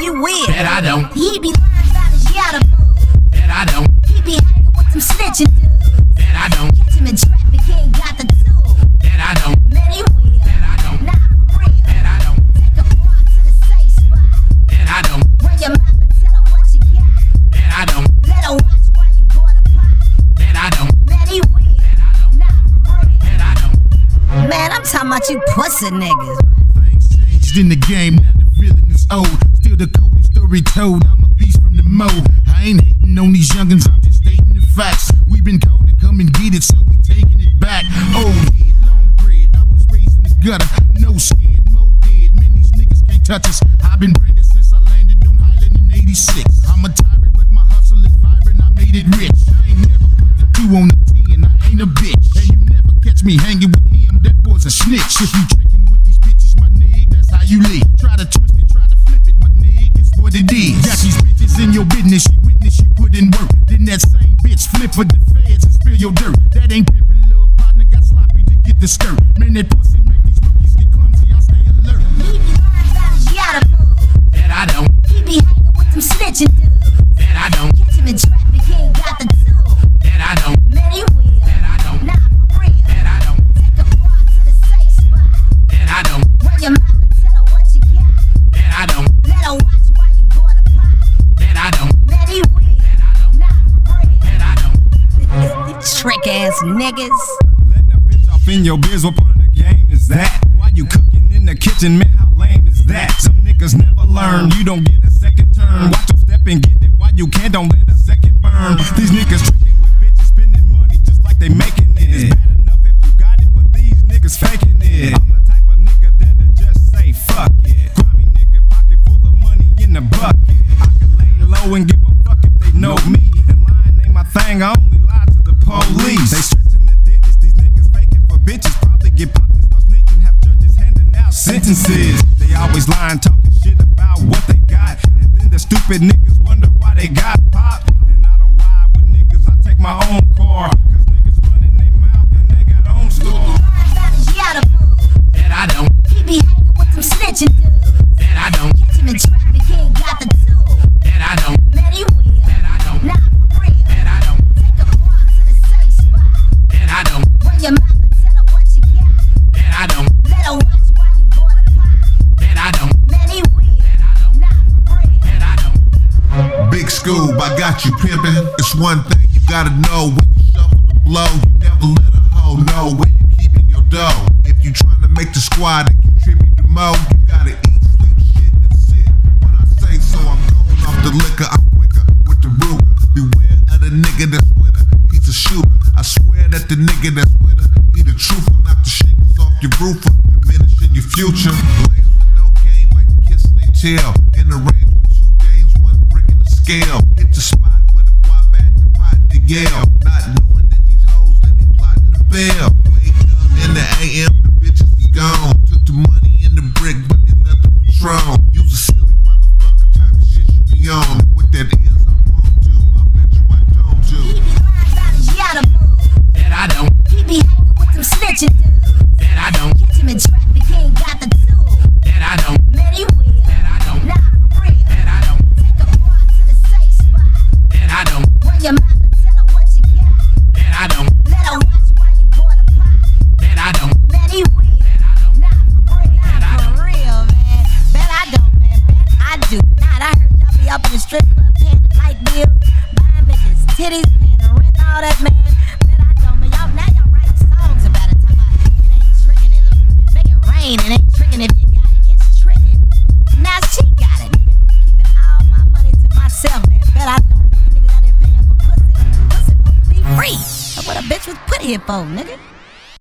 you will. Bet I don't. He be lying about his yatta move. Bet I don't. He be hanging with them snitching dudes. Bet I don't. Catch him in traffic, he ain't got the tool. Bet I don't. Man, he will. Bet I don't. Nah, for real. Bet I don't. Take a walk to the safe spot. Bet I don't. Run your mouth and tell her what you got. Bet I don't. Let her watch while you bought a pot. Bet I don't. Man, he will. Bet I don't. Nah, for real. Bet I don't. Man, I'm talking about you pussy niggas. Things changed in the game, now the feeling is old. Still the coldest story told, I'm a beast from the mold. I ain't hating on these youngins, I'm just stating the facts. We been called to come and get it, so we taking it back. Old head, long bread, I was raised in the gutter. No scared, mo dead, man, these niggas can't touch us. I've been branded since I landed on Highland in 86. I'm a tyrant, but my hustle is vibrant, I made it rich. I ain't never put the 2 on the 10, I ain't a bitch. And you never catch me hanging with him, that boy's a snitch. If you tricking with these bitches, my nigga, that's how you live. Try to twist it, try to flip it, my nigga, it's what it is. Got these bitches in your business, you witness, you put in work. Then that same bitch flip for the feds and spill your dirt. That ain't pimpin', little partner got sloppy to get the skirt. Man, that pussy make these rookies get clumsy, I stay alert. He be lying about his yatta move. Bet I don't. He be hanging with them snitching dudes. Bet I don't. Catch him in traffic, he ain't got the tool. Bet I don't. Man, he will. Bet I don't. Nah, for real. Bet I don't. Take a walk to the safe spot. Bet I don't. Run your mouth and tell her what you got. Bet I don't. Let her watch while you bought a pot. Bet I don't. Man, he will. Bet I don't. Nah, for real. Bet I don't. Trick ass niggas. Letting a bitch off in your biz, what part of the game is that? Why you cooking in the kitchen, man, how lame is that? Some niggas never learn, you don't get a second turn. Watch your step and get it while you can, don't let a second burn. These niggas tricking with bitches, spending money just like they making it. It's bad enough if you got it, but these niggas faking it. I'm the type of nigga that'll just say fuck it. Grimy nigga, pocket full of money in the bucket. I can lay low and give a fuck if they know me. And lying ain't my thing, I only lie to the police. They stretching the digits, these niggas faking for bitches. Probably get popped and start snitching, have judges handing out sentences. They always lying, talking shit about what they got. And then the stupid niggas wonder why they got popped. And I don't ride with niggas, I take my own car. Cause niggas running their mouth and they got own He be store. lying about his yatta move. Bet I don't. He be hanging with them snitching dudes. Bet I don't. Catch him in traffic, he ain't got the tool. Bet I don't. Man, he will. Bet I don't. Nah, for real. Bet I don't. Take a walk to the safe spot. Bet I don't. Run your mouth and tell her what you got. Bet I don't. Let her watch while you bought a pot. Bet I don't. Man, he will. Bet I don't. Nah, for real. Bet I don't. Big Scoob, I got you pimpin'. It's one thing you gotta know when you shuffle the blow. You never let a hoe know where you keepin' your dough. If you tryna make the squad and contribute the mo, you gotta eat, sleep, shit, and sit. When I say so, I'm going off the liquor. I'm quicker with the Ruger. Beware of the nigga that's with her. He's a shooter. I swear that the nigga that's with her, he the trooper. Knock the shingles off your roofer, diminishing your future. Lanes with no game like the kissing they tail. In the range with 2 games, 1 brick in the scale. Hit the spot with a guap at the pot in the Yale. Not knowing that these hoes, they be plotting the bail. Wake up in the AM, the bitches be gone. Took the money in the brick, but they left the Patron. Use a silly motherfucker, type of shit you be on. What that is, I won't do. I bet you I don't do. He be lying about his yatta move. Bet I don't. He be hanging with them snitching dudes. Bet I don't. Catch him in traffic, he ain't got the tool. Bet I don't. Man, he will. Bet I don't. Nah, for real. Bet I don't. Take a walk to the safe spot. Bet I don't. Run your mouth and tell her what you got. Bet I don't. Let her watch while you bought a pot. Bet I don't. Man, he will. Bet I don't. Nah, for real. Bet I don't. For real, man. Bet I don't, man. Bet I do not. I heard y'all be up in the strip club paying the light bills, buying bitches titties, paying the rent, all that, man. Bet I don't, man. Y'all write songs about it. Talking about it ain't tricking and make it rain. It ain't tricking if you got it. It's tricking. Now she got it, nigga. Keeping all my money to myself, man. Bet I don't, man. You niggas out there paying for pussy. Pussy supposed to be free. That's what a bitch was put here for, nigga.